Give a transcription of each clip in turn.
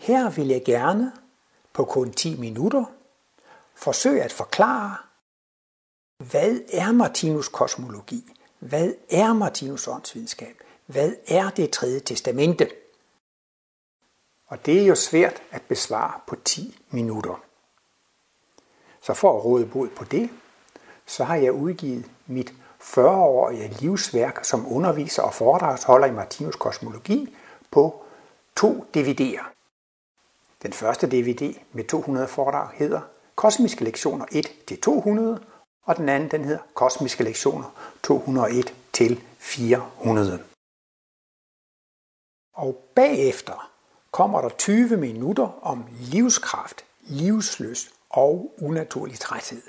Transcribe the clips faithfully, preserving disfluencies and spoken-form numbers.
Her vil jeg gerne på kun ti minutter forsøge at forklare, hvad er Martinus kosmologi? Hvad er Martinus åndsvidenskab? Hvad er det tredje testamente? Og det er jo svært at besvare på ti minutter. Så for at råde bod på det, så har jeg udgivet mit fyrre-årige livsværk som underviser og foredragsholder i Martinus kosmologi på to D V D'er. Den første D V D med to hundrede foredrag hedder Kosmiske lektioner et til to hundrede, og den anden den hedder Kosmiske lektioner to hundrede og en til fire hundrede. Og bagefter kommer der tyve minutter om livskraft, livslyst og unaturlig træthed.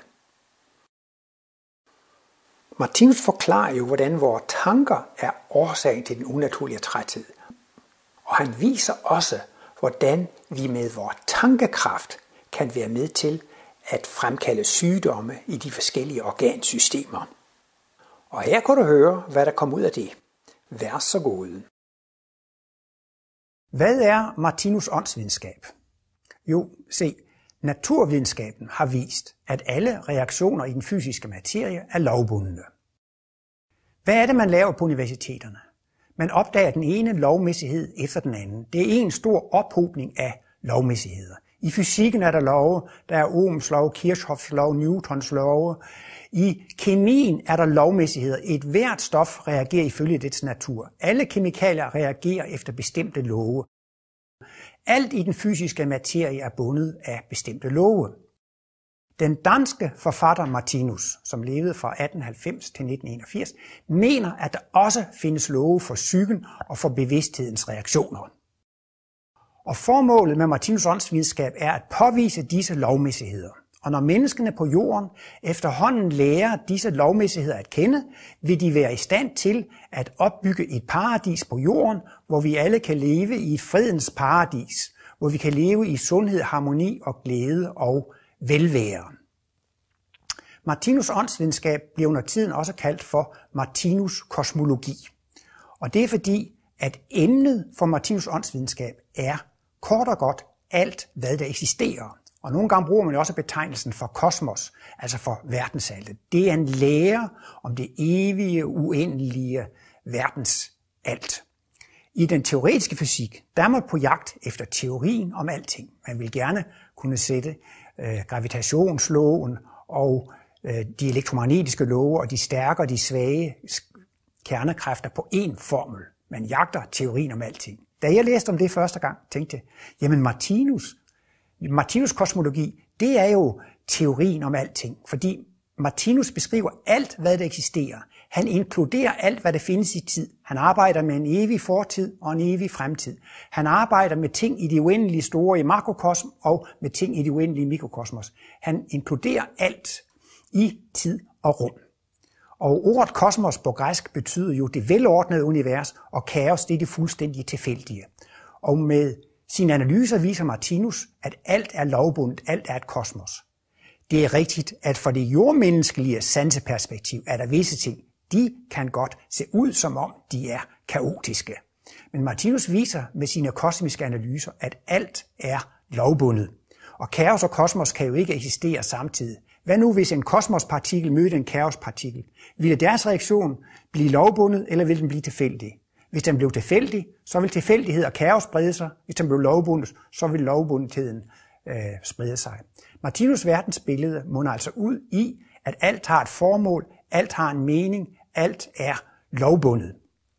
Martinus forklarer jo, hvordan vores tanker er årsagen til den unaturlige træthed. Og han viser også, hvordan vi med vores tankekraft kan være med til at fremkalde sygdomme i de forskellige organsystemer. Og her kan du høre, hvad der kommer ud af det. Vær så god. Hvad er Martinus åndsvidenskab? Jo, se, naturvidenskaben har vist, at alle reaktioner i den fysiske materie er lovbundne. Hvad er det, man laver på universiteterne? Man opdager den ene lovmæssighed efter den anden. Det er en stor ophobning af lovmæssigheder. I fysikken er der love, der er Ohms lov, Kirchhoffs lov, Newtons love. I kemien er der lovmæssigheder. Et hvert stof reagerer ifølge dets natur. Alle kemikalier reagerer efter bestemte love. Alt i den fysiske materie er bundet af bestemte love. Den danske forfatter Martinus, som levede fra atten halvfems til nitten enogfirs, mener, at der også findes love for psyken og for bevidsthedens reaktioner. Og formålet med Martinus åndsvidenskab er at påvise disse lovmæssigheder. Og når menneskene på jorden efterhånden lærer disse lovmæssigheder at kende, vil de være i stand til at opbygge et paradis på jorden, hvor vi alle kan leve i et fredens paradis, hvor vi kan leve i sundhed, harmoni og glæde og velvære. Martinus åndsvidenskab bliver under tiden også kaldt for Martinus kosmologi. Og det er fordi, at emnet for Martinus åndsvidenskab er kort og godt alt, hvad der eksisterer. Og nogle gange bruger man også betegnelsen for kosmos, altså for verdensaltet. Det er en lære om det evige, uendelige verdensalt. I den teoretiske fysik, der er man på jagt efter teorien om alting. Man vil gerne kunne sætte øh, gravitationsloven og øh, de elektromagnetiske love og de stærke og de svage kernekræfter på én formel. Man jagter teorien om alting. Da jeg læste om det første gang, tænkte jeg, jamen Martinus, Martinus kosmologi, det er jo teorien om alting, fordi Martinus beskriver alt, hvad der eksisterer. Han inkluderer alt, hvad der findes i tid. Han arbejder med en evig fortid og en evig fremtid. Han arbejder med ting i det uendelige store i makrokosm og med ting i det uendelige mikrokosmos. Han inkluderer alt i tid og rum. Og ordet kosmos på græsk betyder jo det velordnede univers, og kaos det er det fuldstændig tilfældige. Og med sine analyser viser Martinus, at alt er lovbundet, alt er et kosmos. Det er rigtigt, at for det jordmenneskelige sanseperspektiv er der visse ting, de kan godt se ud som om de er kaotiske. Men Martinus viser med sine kosmiske analyser, at alt er lovbundet. Og kaos og kosmos kan jo ikke eksistere samtidig. Hvad nu hvis en kosmospartikel mødte en kaospartikel? Ville deres reaktion blive lovbundet, eller ville den blive tilfældig? Hvis den blev tilfældig, så vil tilfældighed og kaos sprede sig. Hvis den blev lovbundet, så vil lovbundetheden øh, sprede sig. Martinus verdensbillede munder altså ud i, at alt har et formål, alt har en mening, alt er lovbundet.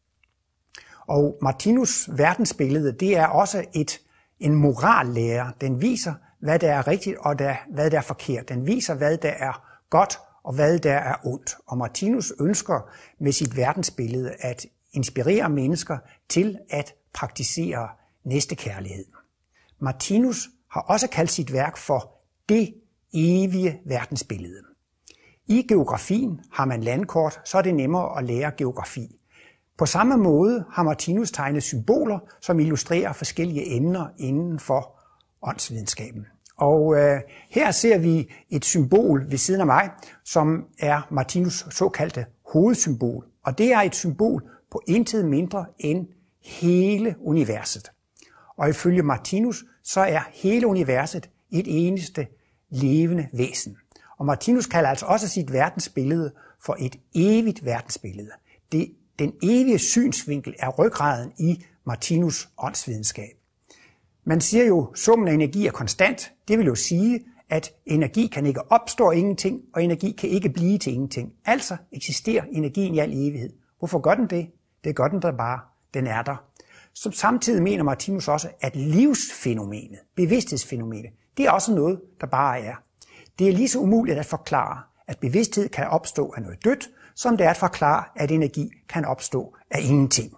Og Martinus verdensbillede, det er også et, en morallære. Den viser, hvad der er rigtigt og der, hvad der er forkert. Den viser, hvad der er godt og hvad der er ondt. Og Martinus ønsker med sit verdensbillede at inspirere mennesker til at praktisere næstekærlighed. Martinus har også kaldt sit værk for det evige verdensbillede. I geografien har man landkort, så er det nemmere at lære geografi. På samme måde har Martinus tegnet symboler, som illustrerer forskellige emner inden for åndsvidenskaben. Og øh, her ser vi et symbol ved siden af mig, som er Martinus' såkaldte hovedsymbol. Og det er et symbol på intet mindre end hele universet. Og ifølge Martinus, så er hele universet et eneste levende væsen. Og Martinus kalder altså også sit verdensbillede for et evigt verdensbillede. Det, den evige synsvinkel er ryggraden i Martinus åndsvidenskab. Man siger jo, at summen af energi er konstant. Det vil jo sige, at energi kan ikke opstå af ingenting, og energi kan ikke blive til ingenting. Altså eksisterer energien i al evighed. Hvorfor gør den det? Det gør den der bare. Den er der. Som samtidig mener Martinus også, at livsfænomenet, bevidsthedsfænomenet, det er også noget, der bare er. Det er lige så umuligt at forklare, at bevidsthed kan opstå af noget dødt, som det er at forklare, at energi kan opstå af ingenting.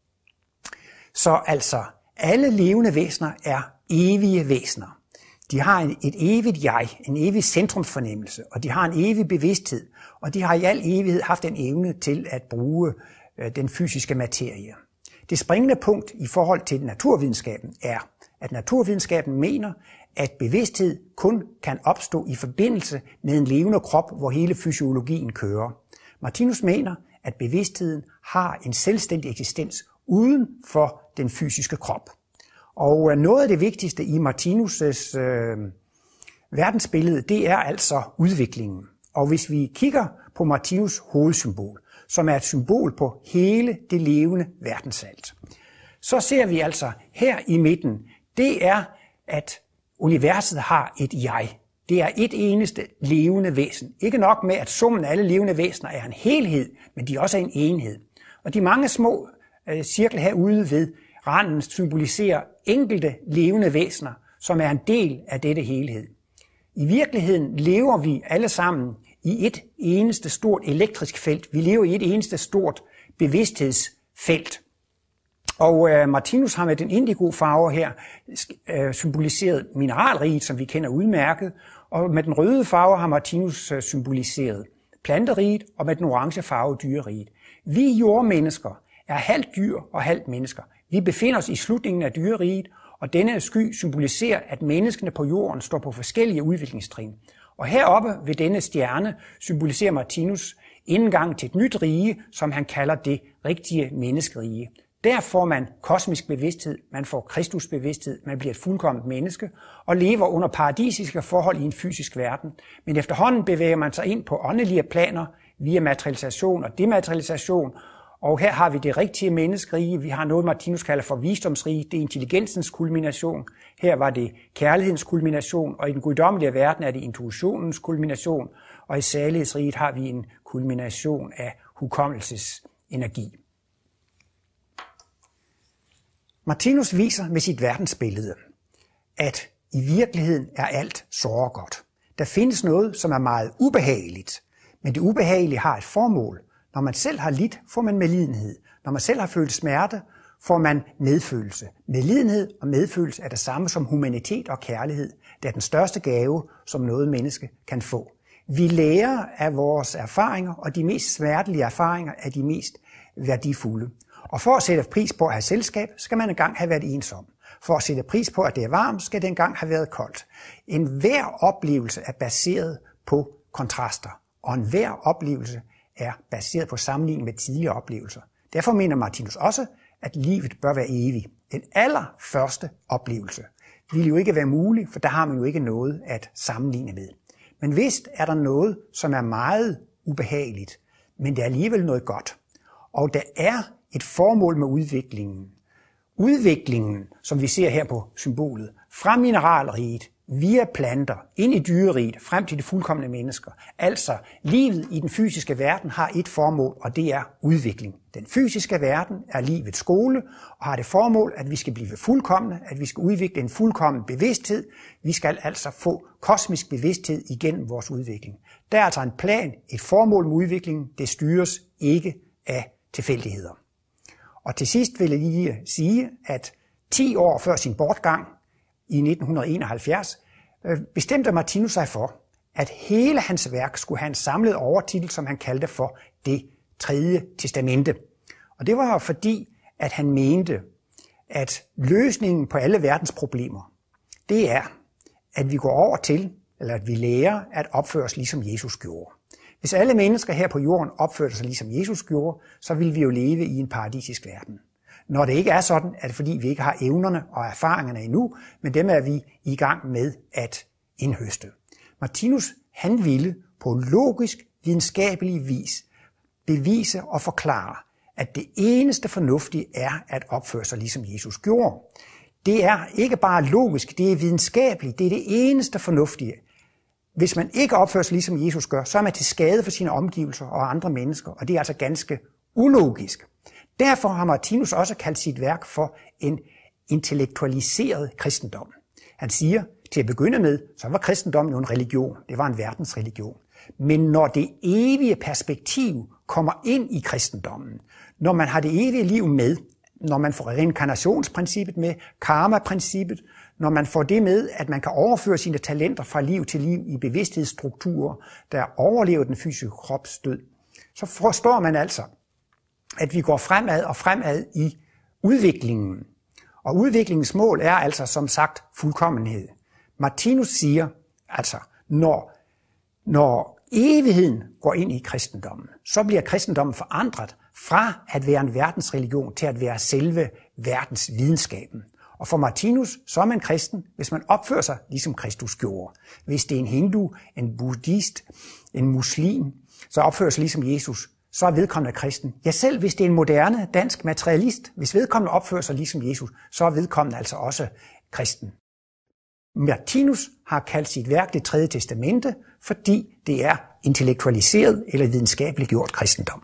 Så altså, alle levende væsener er evige væsener. De har en, et evigt jeg, en evig centrumsfornemmelse, og de har en evig bevidsthed, og de har i al evighed haft en evne til at bruge øh, den fysiske materie. Det springende punkt i forhold til naturvidenskaben er, at naturvidenskaben mener, at bevidsthed kun kan opstå i forbindelse med en levende krop, hvor hele fysiologien kører. Martinus mener, at bevidstheden har en selvstændig eksistens uden for den fysiske krop. Og noget af det vigtigste i Martinus' øh, verdensbillede, det er altså udviklingen. Og hvis vi kigger på Martinus' hovedsymbol, som er et symbol på hele det levende verdensalt, så ser vi altså her i midten, det er, at universet har et jeg. Det er et eneste levende væsen. Ikke nok med, at summen af alle levende væsener er en helhed, men de også er en enhed. Og de mange små øh, cirkler herude ved randen symboliserer enkelte levende væsener, som er en del af dette helhed. I virkeligheden lever vi alle sammen i et eneste stort elektrisk felt. Vi lever i et eneste stort bevidsthedsfelt. Og øh, Martinus har med den indigo-farve her øh, symboliseret mineralriget, som vi kender udmærket, og med den røde farve har Martinus øh, symboliseret planteriget, og med den orange farve dyreriget. Vi jordmennesker er halvt dyr og halvt mennesker. Vi befinder os i slutningen af dyreriget, og denne sky symboliserer, at menneskene på jorden står på forskellige udviklingstrin. Og heroppe ved denne stjerne symboliserer Martinus indgang til et nyt rige, som han kalder det rigtige menneskerige. Der får man kosmisk bevidsthed, man får Kristusbevidsthed, man bliver et fuldkomment menneske og lever under paradisiske forhold i en fysisk verden. Men efterhånden bevæger man sig ind på åndelige planer via materialisation og dematerialisation. Og her har vi det rigtige menneskerige. Vi har noget, Martinus kalder for visdomsrige. Det er intelligensens kulmination. Her var det kærlighedens kulmination, og i den guddommelige verden er det intuitionens kulmination. Og i salighedsriget har vi en kulmination af hukommelsesenergi. Martinus viser med sit verdensbillede, at i virkeligheden er alt såre godt. Der findes noget, som er meget ubehageligt, men det ubehagelige har et formål. Når man selv har lidt, får man medlidenhed. Når man selv har følt smerte, får man medfølelse. Medlidenhed og medfølelse er det samme som humanitet og kærlighed. Det er den største gave, som noget menneske kan få. Vi lærer af vores erfaringer, og de mest smertelige erfaringer er de mest værdifulde. Og for at sætte pris på at have selskab, skal man engang have været ensom. For at sætte pris på, at det er varmt, skal det engang have været koldt. En hver oplevelse er baseret på kontraster, og en hver oplevelse er baseret på sammenligning med tidligere oplevelser. Derfor mener Martinus også, at livet bør være evigt. Den allerførste oplevelse vil jo ikke være mulig, for der har man jo ikke noget at sammenligne med. Men vist er der noget, som er meget ubehageligt, men det er alligevel noget godt. Og der er et formål med udviklingen. Udviklingen, som vi ser her på symbolet, fra mineralriget, via planter, ind i dyreriget, frem til de fuldkomne mennesker. Altså, livet i den fysiske verden har et formål, og det er udvikling. Den fysiske verden er livets skole, og har det formål, at vi skal blive fuldkomne, at vi skal udvikle en fuldkommen bevidsthed. Vi skal altså få kosmisk bevidsthed igennem vores udvikling. Der er altså en plan, et formål med udviklingen, det styres ikke af tilfældigheder. Og til sidst vil jeg lige sige, at ti år før sin bortgang i nitten enoghalvfjerds bestemte Martinus sig for, at hele hans værk skulle have en samlet overtitel, som han kaldte for Det tredje testamente. Og det var fordi, at han mente, at løsningen på alle verdens problemer, det er, at vi går over til, eller at vi lærer at opføre os ligesom Jesus gjorde. Hvis alle mennesker her på jorden opførte sig ligesom Jesus gjorde, så ville vi jo leve i en paradisisk verden. Når det ikke er sådan, er det fordi, vi ikke har evnerne og erfaringerne endnu, men dem er vi i gang med at indhøste. Martinus, han ville på logisk, videnskabelig vis bevise og forklare, at det eneste fornuftige er at opføre sig ligesom Jesus gjorde. Det er ikke bare logisk, det er videnskabeligt, det er det eneste fornuftige. Hvis man ikke opfører sig ligesom Jesus gør, så er man til skade for sine omgivelser og andre mennesker, og det er altså ganske ulogisk. Derfor har Martinus også kaldt sit værk for en intellektualiseret kristendom. Han siger, til at begynde med, så var kristendommen jo en religion, det var en verdensreligion. Men når det evige perspektiv kommer ind i kristendommen, når man har det evige liv med, når man får reinkarnationsprincippet med, karma-princippet, når man får det med, at man kan overføre sine talenter fra liv til liv i bevidsthedsstrukturer, der overlever den fysiske krops død, så forstår man altså, at vi går fremad og fremad i udviklingen. Og udviklingens mål er altså som sagt fuldkommenhed. Martinus siger altså, når, når evigheden går ind i kristendommen, så bliver kristendommen forandret fra at være en verdensreligion til at være selve verdensvidenskaben. Og for Martinus, så er man kristen, hvis man opfører sig ligesom Kristus gjorde. Hvis det er en hindu, en buddhist, en muslim, så opfører sig ligesom Jesus, så er vedkommende kristen. Ja, selv hvis det er en moderne dansk materialist, hvis vedkommende opfører sig ligesom Jesus, så er vedkommende altså også kristen. Martinus har kaldt sit værk Det tredje testamente, fordi det er intellektualiseret eller videnskabeligt gjort kristendom.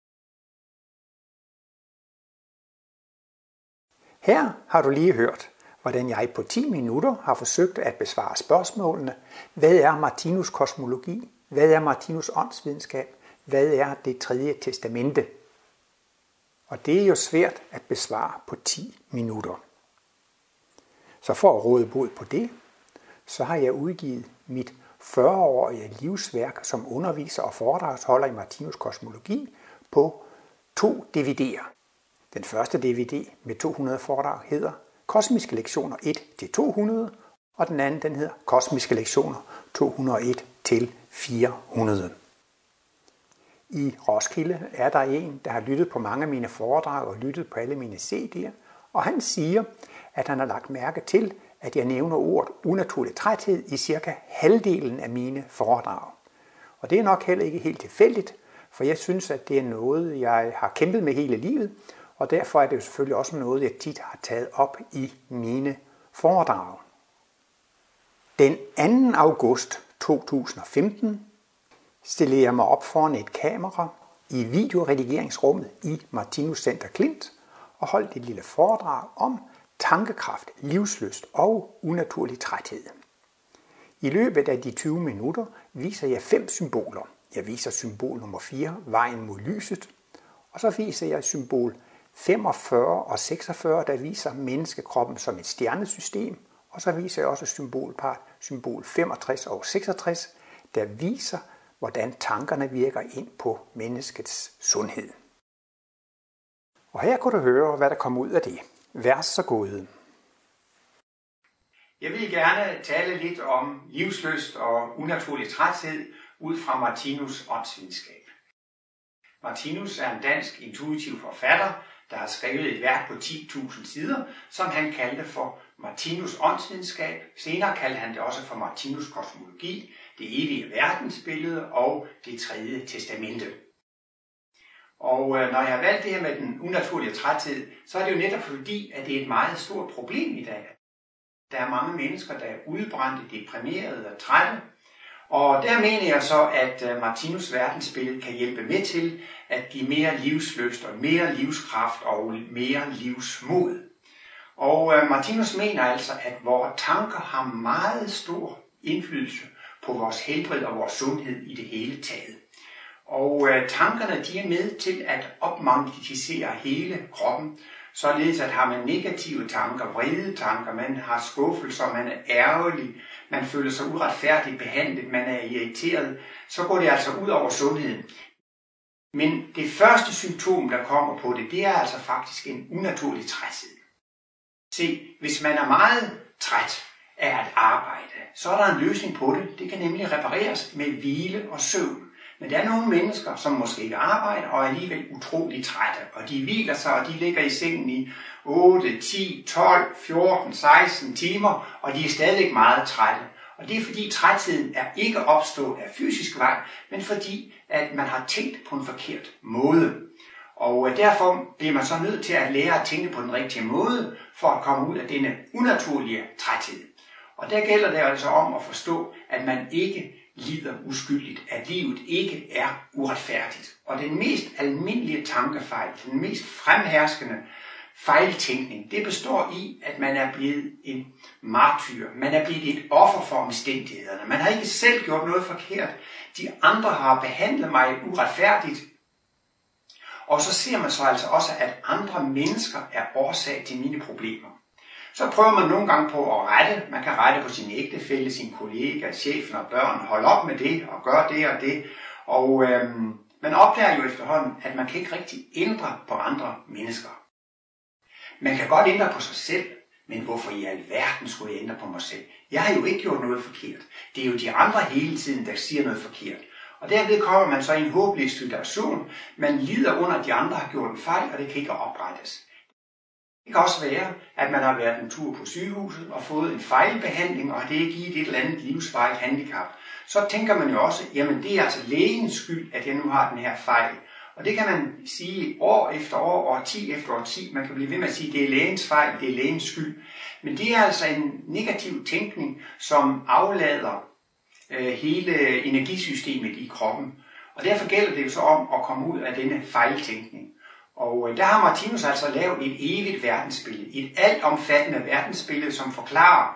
Her har du lige hørt, hvordan jeg på ti minutter har forsøgt at besvare spørgsmålene. Hvad er Martinus kosmologi? Hvad er Martinus åndsvidenskab? Hvad er det tredje testamente? Og det er jo svært at besvare på ti minutter. Så for at råde bod på det, så har jeg udgivet mit fyrre-årige livsværk som underviser og foredragsholder i Martinus kosmologi på to D V D'er. Den første D V D med to hundrede foredrag hedder Kosmiske lektioner et til to hundrede, og den anden den hedder Kosmiske lektioner to hundrede og en til fire hundrede. I Roskilde er der en, der har lyttet på mange af mine foredrag og lyttet på alle mine C D'er, og han siger, at han har lagt mærke til, at jeg nævner ordet unaturlig træthed i cirka halvdelen af mine foredrag. Og det er nok heller ikke helt tilfældigt, for jeg synes, at det er noget, jeg har kæmpet med hele livet, og derfor er det jo selvfølgelig også noget, jeg tit har taget op i mine foredrag. Den anden august to tusind og femten stillede jeg mig op foran et kamera i videoredigeringsrummet i Martinus Center Klint og holdt et lille foredrag om tankekraft, livslyst og unaturlig træthed. I løbet af de tyve minutter viser jeg fem symboler. Jeg viser symbol nummer fire, vejen mod lyset, og så viser jeg symbol femogfyrre og seksogfyrre, der viser menneskekroppen som et stjernesystem, og så viser jeg også symbolpart, symbol femogtres og seksogtres, der viser, hvordan tankerne virker ind på menneskets sundhed. Og her kan du høre, hvad der kommer ud af det. Vær så god. Jeg vil gerne tale lidt om livslyst og unaturlig træthed ud fra Martinus åndsvidenskab. Martinus er en dansk intuitiv forfatter, der har skrevet et værk på ti tusind sider, som han kaldte for Martinus åndsvidenskab. Senere kaldte han det også for Martinus kosmologi, det evige verdensbillede og det tredje testamente. Og øh, når jeg har valgt det her med den unaturlige træthed, så er det jo netop fordi, at det er et meget stort problem i dag. Der er mange mennesker, der er udbrændte, deprimerede og trætte. Og der mener jeg så, at Martinus verdensbillede kan hjælpe med til at give mere livslyst og mere livskraft og mere livsmod. Og øh, Martinus mener altså, at vores tanker har meget stor indflydelse på vores helbred og vores sundhed i det hele taget. Og øh, tankerne de er med til at opmagnetisere hele kroppen, således at har man negative tanker, vrede tanker, man har skuffelser, man er ærgerlig, man føler sig uretfærdigt behandlet, man er irriteret, så går det altså ud over sundheden. Men det første symptom, der kommer på det, det er altså faktisk en unaturlig træthed. Se, hvis man er meget træt af at arbejde, så er der en løsning på det. Det kan nemlig repareres med hvile og søvn. Men der er nogle mennesker, som måske ikke arbejder og er alligevel utroligt trætte, og de hviler sig, og de ligger i sengen i otte, ti, tolv, fjorten, seksten timer, og de er stadig meget trætte. Og det er fordi trætheden er ikke opstået af fysisk vej, men fordi at man har tænkt på en forkert måde. Og derfor bliver man så nødt til at lære at tænke på den rigtige måde, for at komme ud af denne unaturlige træthed. Og der gælder det altså om at forstå, at man ikke lider uskyldigt, at livet ikke er uretfærdigt. Og den mest almindelige tankefejl, den mest fremherskende fejltænkning, det består i, at man er blevet en martyr. Man er blevet et offer for omstændighederne. Man har ikke selv gjort noget forkert. De andre har behandlet mig uretfærdigt. Og så ser man så altså også, at andre mennesker er årsag til mine problemer. Så prøver man nogle gange på at rette. Man kan rette på sin ægtefælle, sin kollega, chefen og børn. Hold op med det og gør det og det. Og øhm, man opdager jo efterhånden, at man kan ikke rigtig ændre på andre mennesker. Man kan godt ændre på sig selv, men hvorfor i alverden skulle jeg ændre på mig selv? Jeg har jo ikke gjort noget forkert. Det er jo de andre hele tiden, der siger noget forkert. Og derved kommer man så i en håbløs situation. Man lider under, at de andre har gjort en fejl, og det kan ikke oprettes. Det kan også være, at man har været en tur på sygehuset og fået en fejlbehandling, og det er givet et eller andet livsvarigt handicap. Så tænker man jo også, jamen det er altså lægens skyld, at jeg nu har den her fejl. Og det kan man sige år efter år, årti efter årti. Man kan blive ved med at sige, at det er lægens fejl, det er lægens skyld. Men det er altså en negativ tænkning, som aflader øh, hele energisystemet i kroppen. Og derfor gælder det jo så om at komme ud af denne fejltænkning. Og øh, der har Martinus altså lavet et evigt verdensbillede, et altomfattende verdensbillede, som forklarer,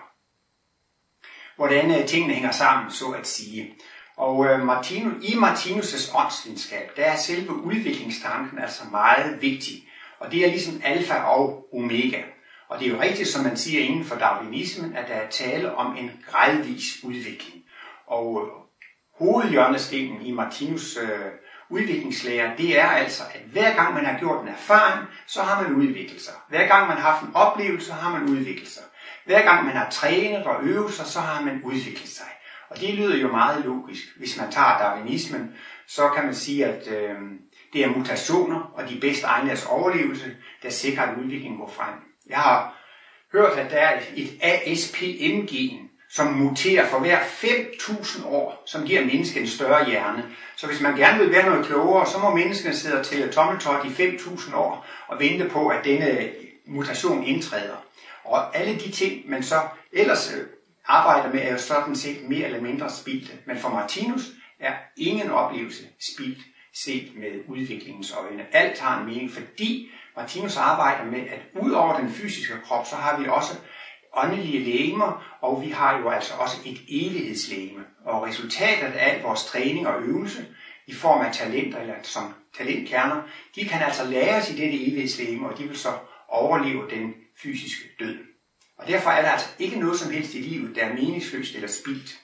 hvordan øh, tingene hænger sammen, så at sige. Og øh, Martinus, i Martinus' åndsvidenskab, der er selve udviklingstanken altså meget vigtig. Og det er ligesom alfa og omega. Og det er jo rigtigt, som man siger inden for darwinismen, at der er tale om en gradvis udvikling. Og øh, hovedhjørnestenen i Martinus' øh, udviklingslære, det er altså, at hver gang man har gjort en erfaring, så har man udviklet sig. Hver gang man har haft en oplevelse, så har man udviklet sig. Hver gang man har trænet og øvet sig, så har man udviklet sig. Og det lyder jo meget logisk. Hvis man tager darwinismen, så kan man sige, at øh, det er mutationer og de bedste egnedes overlevelse, der sikrer, at udviklingen går frem. Jeg har hørt, at der er et A S P M-gen, som muterer for hver fem tusind år, som giver mennesket en større hjerne. Så hvis man gerne vil være noget klogere, så må menneskene sidde og tælle tommeltot i fem tusind år og vente på, at denne mutation indtræder. Og alle de ting, man så ellers arbejder med, er jo sådan set mere eller mindre spildte. Men for Martinus er ingen oplevelse spildt set med udviklingens øjne. Alt har en mening, fordi Martinus arbejder med, at ud over den fysiske krop, så har vi også åndelige legemer, og vi har jo altså også et evighedslegeme. Og resultatet af al vores træning og øvelse, i form af talenter eller som talentkerner, de kan altså læres i dette evighedslegeme, og de vil så overleve den fysiske død. Og derfor er der altså ikke noget som helst i livet, der er meningsløst eller spildt.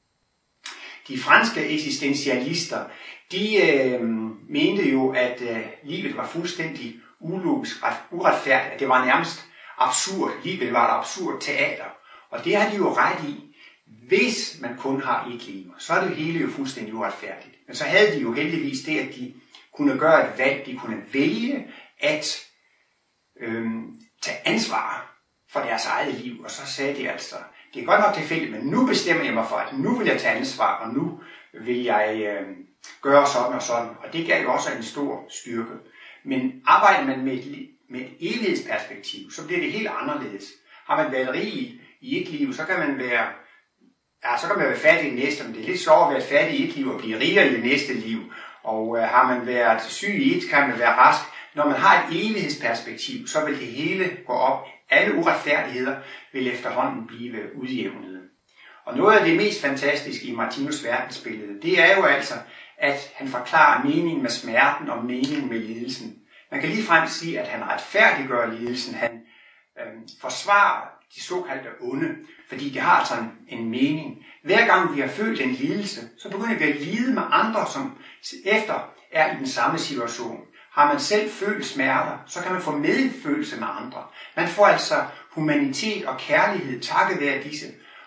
De franske eksistentialister, de øh, mente jo, at øh, livet var fuldstændig ulogisk, uretfærdigt, at det var nærmest absurd. Livet var et absurd teater. Og det har de jo ret i. Hvis man kun har et liv, så er det hele jo fuldstændig uretfærdigt. Men så havde de jo heldigvis det, at de kunne gøre et valg. De kunne vælge at øh, tage ansvar for deres eget liv. Og så sagde de altså, det er godt nok tilfældigt, men nu bestemmer jeg mig for, at nu vil jeg tage ansvar, og nu vil jeg øh, gøre sådan og sådan. Og det gav jo også en stor styrke. Men arbejder man med et, med et evighedsperspektiv, så bliver det helt anderledes. Har man været rig i et liv, så kan man være, ja, så kan man være fattig i det næste, men det er lidt sjovt at være fattig i et liv og blive rigere i det næste liv. Og øh, har man været syg i et, kan man være rask. Når man har et evighedsperspektiv, så vil det hele gå op. Alle uretfærdigheder vil efterhånden blive udjævnet. Og noget af det mest fantastiske i Martinus' verdensbillede, det er jo altså, at han forklarer meningen med smerten og meningen med lidelsen. Man kan ligefrem sige, at han retfærdiggør lidelsen. Han øh, forsvarer de såkaldte onde, fordi det har altså en, en mening. Hver gang vi har følt en lidelse, så begynder vi at lide med andre, som efter er i den samme situation. Har man selv følt smerter, så kan man få medfølelse med andre. Man får altså humanitet og kærlighed takket være disse.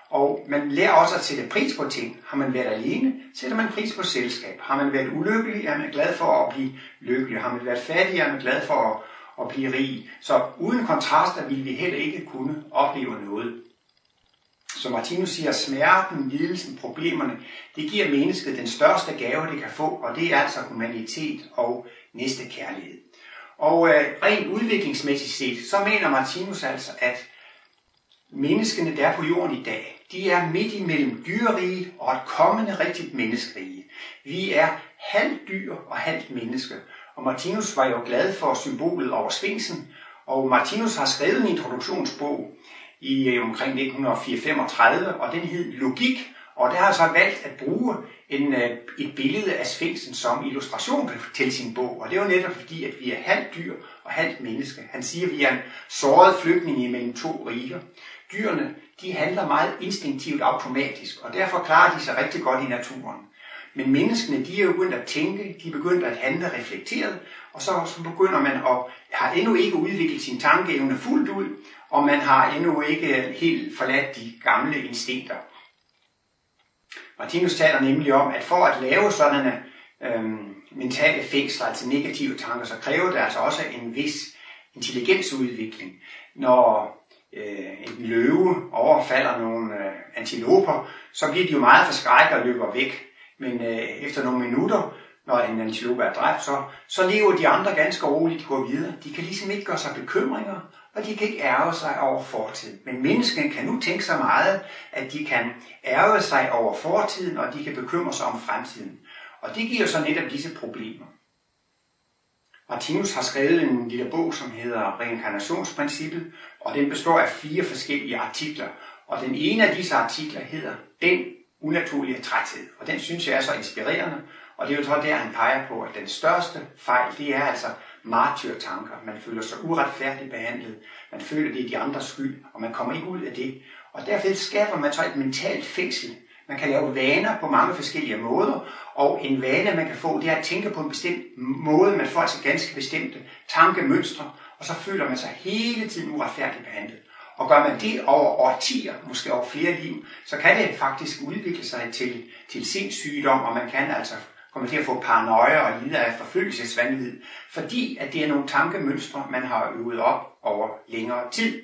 Og man lærer også at sætte pris på ting. Har man været alene, sætter man pris på selskab. Har man været ulykkelig, er man glad for at blive lykkelig. Har man været fattig, er man glad for at, at blive rig. Så uden kontraster ville vi heller ikke kunne opleve noget. Så Martinus siger, at smerten, lidelsen, problemerne, det giver mennesket den største gave, det kan få, og det er altså humanitet og næstekærlighed. Og øh, rent udviklingsmæssigt set, så mener Martinus altså, at menneskene, der er på jorden i dag, de er midt imellem dyreriget og et kommende rigtigt menneskerige. Vi er halvt dyr og halvt menneske. Og Martinus var jo glad for symbolet over sfinksen, og Martinus har skrevet en introduktionsbog i omkring nitten femogtredive, og den hed Logik, og der har så valgt at bruge en, et billede af sfinksen som illustration til sin bog, og det er jo netop fordi, at vi er halvt dyr og halvt menneske. Han siger, at vi er en såret flygtning imellem to riger. Dyrene, de handler meget instinktivt automatisk, og derfor klarer de sig rigtig godt i naturen. Men menneskene, de er jo begyndt at tænke, de er begyndt at handle reflekteret, og så, så begynder man at har endnu ikke udviklet sin tankeevne fuldt ud, og man har endnu ikke helt forladt de gamle instinkter. Martinus taler nemlig om, at for at lave sådanne øhm, mentale fængsler, altså negative tanker, så kræver det altså også en vis intelligensudvikling. Når øh, en løve overfalder nogle øh, antiloper, så bliver de jo meget forskrækket og løber væk. Men øh, efter nogle minutter, når en antilope er dræbt, så, så lever de andre ganske roligt, de går videre. De kan ligesom ikke gøre sig bekymringer, og de kan ikke ærge sig over fortiden. Men menneskene kan nu tænke så meget, at de kan ærge sig over fortiden, og de kan bekymre sig om fremtiden. Og det giver så netop disse problemer. Martinus har skrevet en lille bog, som hedder Reinkarnationsprincippet, og den består af fire forskellige artikler. Og den ene af disse artikler hedder Den unaturlige træthed, og den synes jeg er så inspirerende. Og det er jo så der, han peger på, at den største fejl, det er altså martyrtanker. Man føler sig uretfærdigt behandlet, man føler, det er de andres skyld, og man kommer ikke ud af det. Og derfor skaber man så et mentalt fængsel. Man kan lave vaner på mange forskellige måder, og en vane, man kan få, det er at tænke på en bestemt måde. Man får altså ganske bestemte tankemønstre, og så føler man sig hele tiden uretfærdigt behandlet. Og gør man det over årtier, måske over flere liv, så kan det faktisk udvikle sig til, til sindssygdom, og man kan altså komme til at få paranoia og lide af forfølgelsesvanvid, fordi at det er nogle tankemønstre, man har øvet op over længere tid.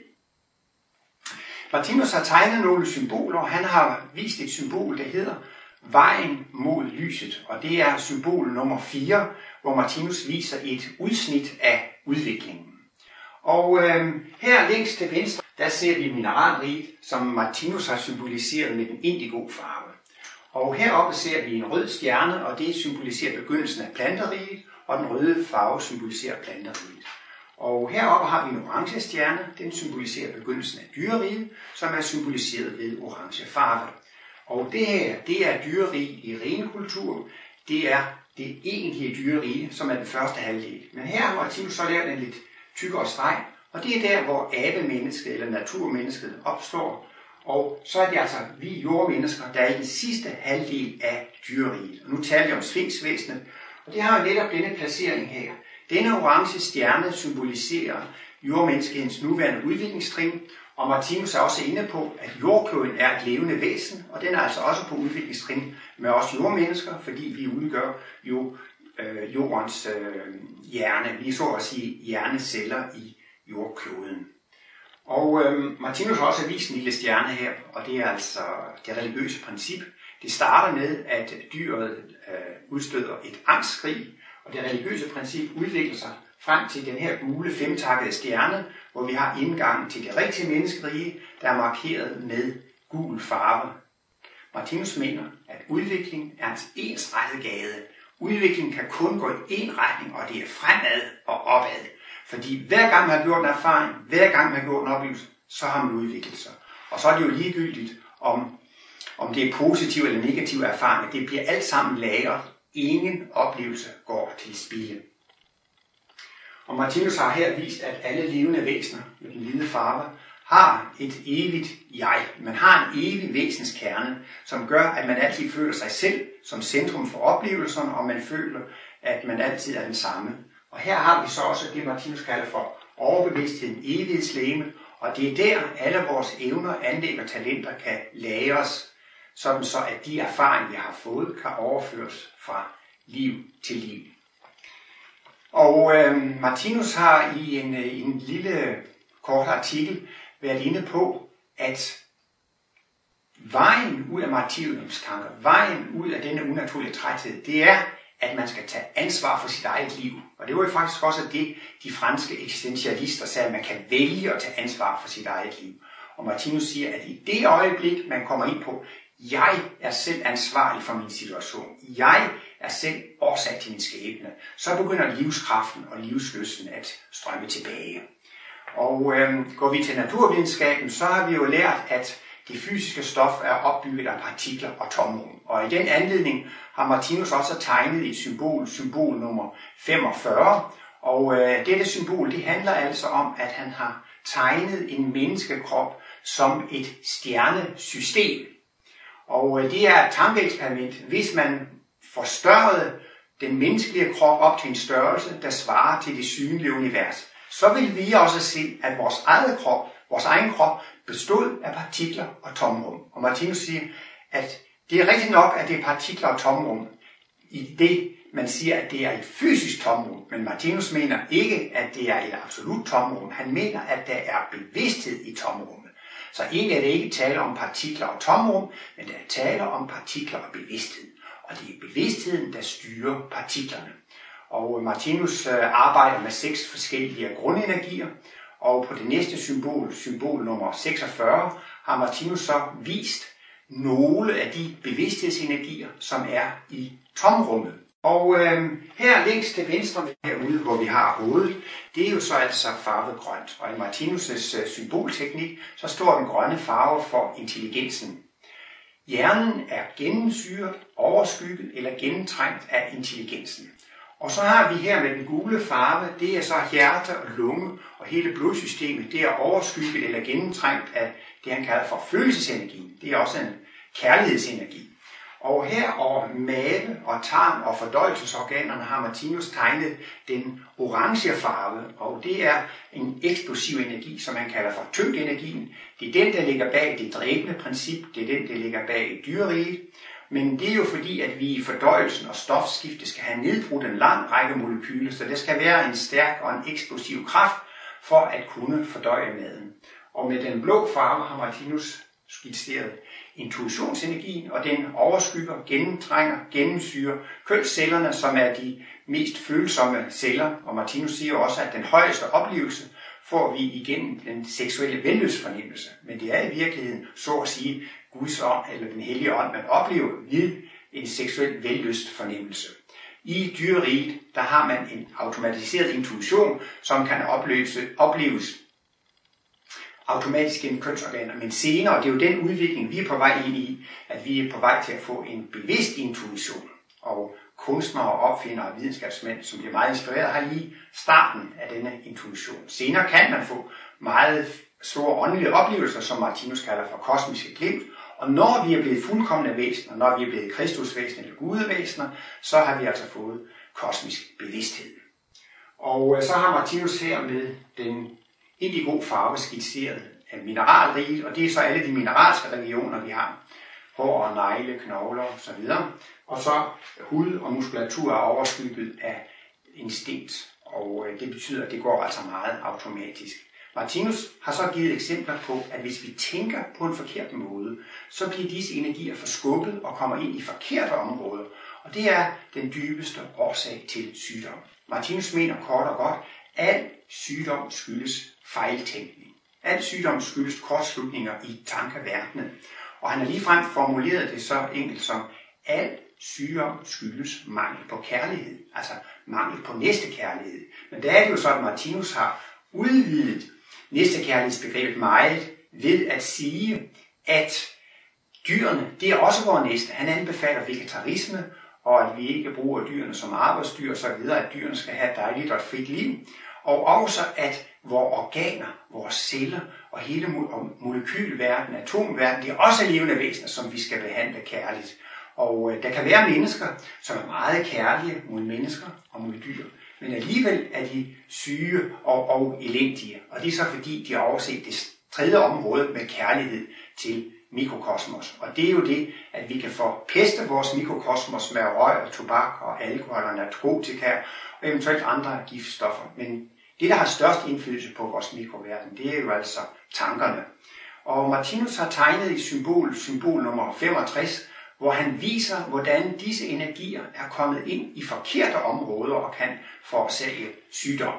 Martinus har tegnet nogle symboler, og han har vist et symbol, der hedder Vejen mod lyset, og det er symbol nummer fire, hvor Martinus viser et udsnit af udviklingen. Og øh, her længst til venstre, der ser vi mineralriget, som Martinus har symboliseret med den indigo farve. Og heroppe ser vi en rød stjerne, og det symboliserer begyndelsen af planteriget, og den røde farve symboliserer planteriget. Og heroppe har vi en orange stjerne, den symboliserer begyndelsen af dyreriget, som er symboliseret ved orange farve. Og det her, det er dyrerige i renkultur, det er det egentlige dyrerige, som er den første halvdel. Men her har Martinus så lavet en lidt tykkere streg, og det er der, hvor abemennesket eller naturmennesket opstår. Og så er det altså vi jordmennesker, der er i den sidste halvdel af dyreriget. Og nu taler jeg om sfinksvæsenet, og det har jo netop denne placering her. Denne orange stjerne symboliserer jordmenneskehedens nuværende udviklingstrin, og Martinus er også inde på, at jordkloden er et levende væsen, og den er altså også på udviklingstrin med os jordmennesker, fordi vi udgør jo øh, jordens øh, hjerne. Vi er så at sige hjerneceller i jordkloden. Og øh, Martinus har også vist en lille stjerne her, og det er altså det religiøse princip. Det starter med, at dyret øh, udstøder et angstskrig, og det religiøse princip udvikler sig frem til den her gule femtakkede stjerne, hvor vi har indgangen til det rigtige menneskerige, der er markeret med gul farve. Martinus mener, at udvikling er en ensrettet gade. Udvikling kan kun gå i én retning, og det er fremad og opad. Fordi hver gang man har gjort en erfaring, hver gang man har gjort en oplevelse, så har man udviklet sig. Og så er det jo ligegyldigt, om, om det er positive eller negative erfaringer. Det bliver alt sammen lagret. Ingen oplevelse går til spilde. Og Martinus har her vist, at alle levende væsener med den hvide farve har et evigt jeg. Man har en evig væsenskerne, som gør, at man altid føler sig selv som centrum for oplevelserne, og man føler, at man altid er den samme. Og her har vi så også det, Martinus kalder for overbevidstheden, evighedslegeme, Og det er der, alle vores evner, anlæg og talenter kan lagres, sådan så at de erfaringer, vi har fået, kan overføres fra liv til liv. Og øh, Martinus har i en, en lille kort artikel været inde på, at vejen ud af martyrdomstanker, vejen ud af denne unaturlige træthed, det er, at man skal tage ansvar for sit eget liv. Og det var jo faktisk også det, de franske eksistentialister sagde, at man kan vælge at tage ansvar for sit eget liv. Og Martinus siger, at i det øjeblik, man kommer ind på, jeg er selv ansvarlig for min situation, jeg er selv årsag til min skæbne, så begynder livskraften og livslysten at strømme tilbage. Og øh, går vi til naturvidenskaben, så har vi jo lært, at det fysiske stof er opbygget af partikler og tomrum. Og i den anledning har Martinus også tegnet et symbol, symbol nummer femogfyrre. Og øh, dette symbol, det handler altså om, at han har tegnet en menneskekrop som et stjernesystem. Og øh, det er et tankeeksperiment. Hvis man forstørrede den menneskelige krop op til en størrelse, der svarer til det synlige univers, så vil vi også se, at vores eget krop, vores egen krop, bestod af partikler og tomrum. Og Martinus siger, at det er rigtigt nok, at det er partikler og tomrum i det, man siger, at det er et fysisk tomrum. Men Martinus mener ikke, at det er et absolut tomrum. Han mener, at der er bevidsthed i tomrummet. Så egentlig er det ikke tale om partikler og tomrum, men der er tale om partikler og bevidsthed. Og det er bevidstheden, der styrer partiklerne. Og Martinus arbejder med seks forskellige grundenergier. Og på det næste symbol, symbol nummer seksogfyrre, har Martinus så vist nogle af de bevidsthedsenergier, som er i tomrummet. Og øh, her længst til venstre herude, hvor vi har hovedet, det er jo så altså farvet grønt. Og i Martinus' symbolteknik, så står den grønne farve for intelligensen. Hjernen er gennemsyret, overskygget eller gennemtrængt af intelligensen. Og så har vi her med den gule farve, det er så hjerte og lunge, og hele blodsystemet, det er overskygget eller gennemtrængt af det, han kalder for følelsesenergien. Det er også en kærlighedsenergi. Og her over mave og tarm og fordøjelsesorganerne har Martinus tegnet den orange farve, og det er en eksplosiv energi, som han kalder for tyngdenergien. Det er den, der ligger bag det dræbende princip, det er den, der ligger bag dyreriget. Men det er jo fordi, at vi i fordøjelsen og stofskifte skal have nedbrudt en lang række molekyler, så der skal være en stærk og en eksplosiv kraft for at kunne fordøje maden. Og med den blå farve har Martinus skitseret intuitionsenergien, og den overskygger, gennemtrænger, gennemsyrer kønscellerne, som er de mest følsomme celler. Og Martinus siger også, at den højeste oplevelse får vi igennem den seksuelle vellystfornemmelse. Men det er i virkeligheden, så at sige, Guds ånd eller den hellige ånd, man oplever ved en seksuel vellystfornemmelse. I dyreriget, der har man en automatiseret intuition, som kan opløse, opleves automatisk gennem kønsorganer. Men senere, og det er jo den udvikling, vi er på vej ind i, at vi er på vej til at få en bevidst intuition. Og kunstnere, opfindere og videnskabsmænd, som bliver meget inspireret, har lige starten af denne intuition. Senere kan man få meget store åndelige oplevelser, som Martinus kalder for kosmiske glimt. Og når vi er blevet fuldkomne væsener, når vi er blevet kristusvæsener eller gudevæsener, så har vi altså fået kosmisk bevidsthed. Og så har Martinus her med den indigo farve skitseret af mineralriget, og det er så alle de mineralske regioner, vi har. Hår og negle, knogler osv. Og så hud og muskulatur er overskygget af instinkt, og det betyder, at det går altså meget automatisk. Martinus har så givet eksempler på, at hvis vi tænker på en forkert måde, så bliver disse energier forskubbet og kommer ind i forkerte områder. Og det er den dybeste årsag til sygdom. Martinus mener kort og godt, at al sygdom skyldes fejltænkning. Al sygdom skyldes kortslutninger i tankeverdenen. Og han har ligefrem formuleret det så enkelt som, al sygdom skyldes mangel på kærlighed. Altså mangel på næstekærlighed. Men der er det jo så, at Martinus har udvidet næstekærlighedsbegrebet meget ved at sige, at dyrene, det er også vores næste. Han anbefaler vegetarisme, og at vi ikke bruger dyrene som arbejdsdyr, så videre, at dyrene skal have et dejligt og et frit liv. Og også at vores organer, vores celler og hele molekylverden, atomverden, det er også levende væsener, som vi skal behandle kærligt. Og der kan være mennesker, som er meget kærlige mod mennesker og mod dyr, men alligevel er de syge og, og elendige. Og det er så fordi, de har overset det tredje område med kærlighed til mikrokosmos. Og det er jo det, at vi kan forpeste vores mikrokosmos med røg og tobak og alkohol og narkotika og eventuelt andre giftstoffer. Men det, der har størst indflydelse på vores mikroverden, det er jo altså tankerne. Og Martinus har tegnet et symbol, symbol nummer femogtres, hvor han viser, hvordan disse energier er kommet ind i forkerte områder og kan forårsage sygdom.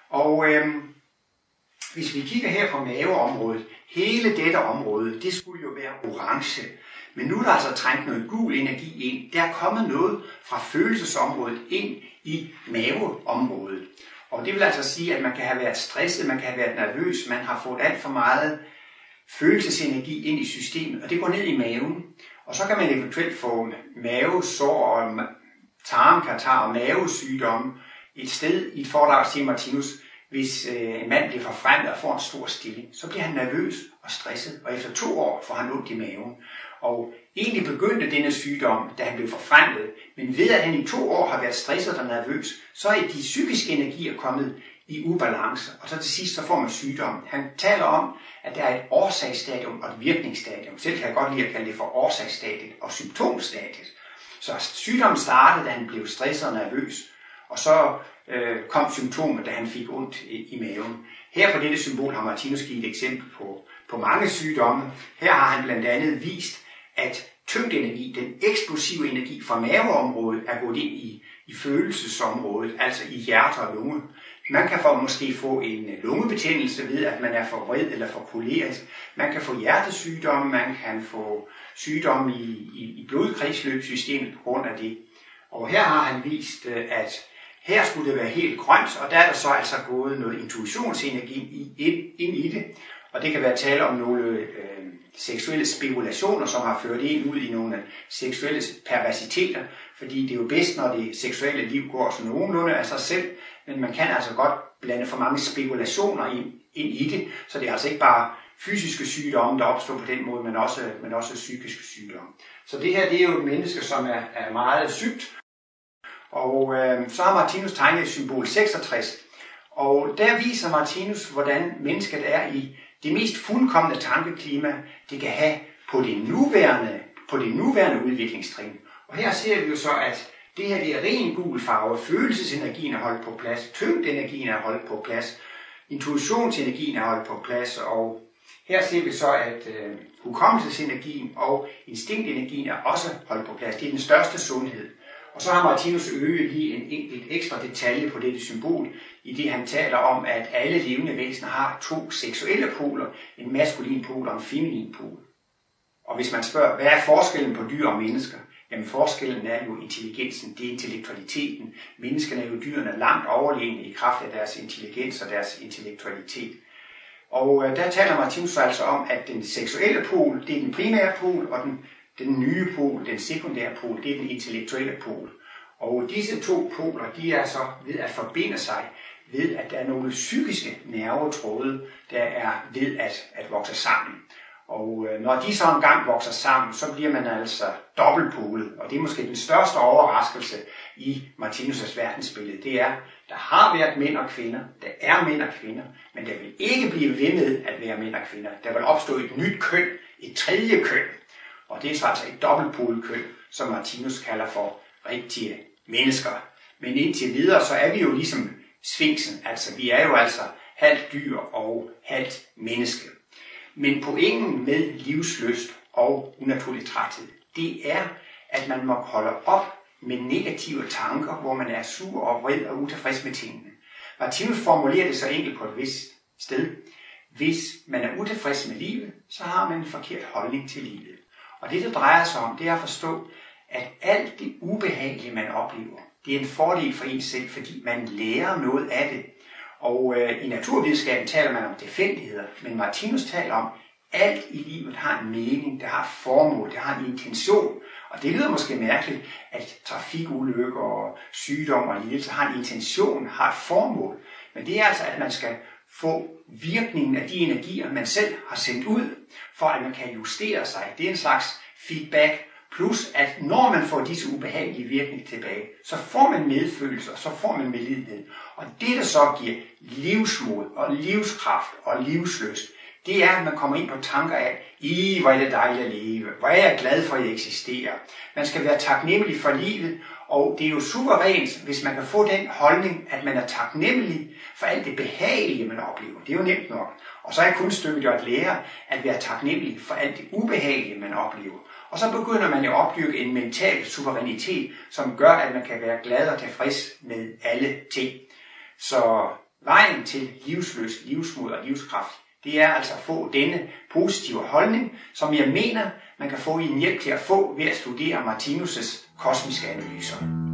Og øhm, hvis vi kigger her på maveområdet, hele dette område, det skulle jo være orange. Men nu er der altså trængt noget gul energi ind. Der er kommet noget fra følelsesområdet ind i maveområdet. Og det vil altså sige, at man kan have været stresset, man kan have været nervøs, man har fået alt for meget følelsesenergi ind i systemet, og det går ned i maven. Og så kan man eventuelt få mavesår og tarmkatarr og mavesygdomme et sted i et foredrag, siger Martinus. Hvis øh, en mand bliver forfremmet og får en stor stilling, så bliver han nervøs og stresset, og efter to år får han ondt i maven. Og egentlig begyndte denne sygdom, da han blev forfremmet, men ved at han i to år har været stresset og nervøs, så er de psykiske energier kommet i ubalance, og så til sidst så får man sygdom. Han taler om, at der er et årsagsstadium og et virkningsstadium. Selv kan jeg godt lide at kalde det for årsagsstadiet og symptomstadiet. Så sygdommen startede, da han blev stresset og nervøs, og så øh, kom symptomer, da han fik ondt i, i maven. Her på dette symbol har Martinus givet et eksempel på, på mange sygdomme. Her har han blandt andet vist, at tyngdenergi, den eksplosive energi fra maveområdet, er gået ind i, i følelsesområdet, altså i hjerte og lunge. Man kan få, måske få en lungebetændelse ved, at man er for vred eller for kolerisk. Man kan få hjertesygdomme, man kan få sygdomme i, i, i blodkredsløbssystemet på grund af det. Og her har han vist, at her skulle det være helt grønt, og der er der så altså gået noget intuitionsenergi ind, ind i det. Og det kan være tale om nogle øh, seksuelle spekulationer, som har ført en ud i nogle seksuelle perversiteter, fordi det er jo bedst, når det seksuelle liv går så nogenlunde af sig selv, men man kan altså godt blande for mange spekulationer ind, ind i det, så det er altså ikke bare fysiske sygdomme, der opstår på den måde, men også, men også psykiske sygdomme. Så det her, det er jo et menneske, som er, er meget sygt, og øh, så har Martinus tegnet symbol seksogtres, og der viser Martinus, hvordan mennesket er i det mest fuldkomne tankeklima, det kan have på det nuværende, på det nuværende udviklingstrin. Og her ser vi jo så, at det her det er ren gul farve, følelsesenergien er holdt på plads, tyngdenergien er holdt på plads, intuitionsenergien er holdt på plads, og her ser vi så, at øh, hukommelsesenergien og instinktenergien er også holdt på plads. Det er den største sundhed. Og så har Martinus øget lige en enkelt ekstra detalje på dette symbol, i det han taler om, at alle levende væsener har to seksuelle poler, en maskulin pol og en feminin pol. Og hvis man spørger, hvad er forskellen på dyr og mennesker? Jamen forskellen er jo intelligensen, det er intellektualiteten. Menneskene er jo dyrene langt overlegne i kraft af deres intelligens og deres intellektualitet. Og øh, der taler Martinus altså om, at den seksuelle pol, det er den primære pol, og den, den nye pol, den sekundære pol, det er den intellektuelle pol. Og disse to poler, de er så ved at forbinde sig, ved at der er nogle psykiske nervetråde, der er ved at, at vokse sammen. Og øh, når de så engang vokser sammen, så bliver man altså dobbeltpolet. Og det er måske den største overraskelse i Martinus' verdensbillede. Det er, der har været mænd og kvinder, der er mænd og kvinder, men der vil ikke blive ved med at være mænd og kvinder. Der vil opstå et nyt køn, et tredje køn. Og det er så altså et dobbeltpolet køn, som Martinus kalder for rigtige mennesker. Men indtil videre, så er vi jo ligesom sfinksen. Altså vi er jo altså halvt dyr og halvt menneske. Men pointen med livslyst og unaturlig træthed, det er, at man må holde op med negative tanker, hvor man er sur og vred og utilfreds med tingene. Martinus formulerer det så enkelt på et vist sted. Hvis man er utilfreds med livet, så har man en forkert holdning til livet. Og det, det drejer sig om, det er at forstå, at alt det ubehagelige, man oplever, det er en fordel for en selv, fordi man lærer noget af det. Og øh, i naturvidenskaben taler man om tilfældigheder, men Martinus taler om, at alt i livet har en mening, det har et formål, det har en intention. Og det lyder måske mærkeligt, at trafikulykker og sygdom og lidelse har en intention, har et formål. Men det er altså, at man skal få virkningen af de energier, man selv har sendt ud, for at man kan justere sig. Det er en slags feedback, plus at når man får disse ubehagelige virkninger tilbage, så får man medfølelse, og så får man medlidenhed. Og det, der så giver livsmod og livskraft og livslyst, det er, at man kommer ind på tanker af, i hvor er det dejligt at leve, hvor er jeg glad for, at jeg eksisterer. Man skal være taknemmelig for livet, og det er jo suverænt, hvis man kan få den holdning, at man er taknemmelig for alt det behagelige, man oplever. Det er jo nemt nok. Og så er kunststykket jo at lære at være taknemmelig for alt det ubehagelige, man oplever. Og så begynder man jo at opdyrke en mental suverænitet, som gør, at man kan være glad og tilfreds med alle ting. Så vejen til livslyst, livsmod og livskraft, det er altså at få denne positive holdning, som jeg mener, man kan få i en hjælp til at få ved at studere Martinus' kosmiske analyser.